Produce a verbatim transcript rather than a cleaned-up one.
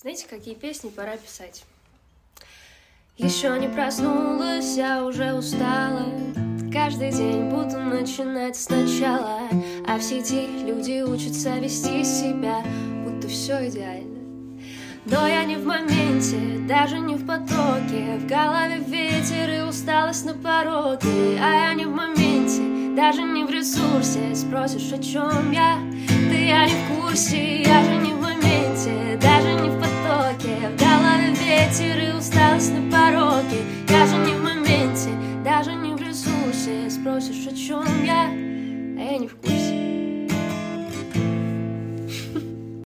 Знаете, какие песни пора писать? Еще не проснулась, я уже устала. Каждый день буду начинать сначала. А в сети люди учатся вести себя, будто все идеально. Но я не в моменте, даже не в потоке. В голове ветер и усталость на пороге. А я не в моменте, даже не в ресурсе. Спросишь, о чем я? Да я не в курсе, я же не в моменте, даже не в потоке. В голове ветер и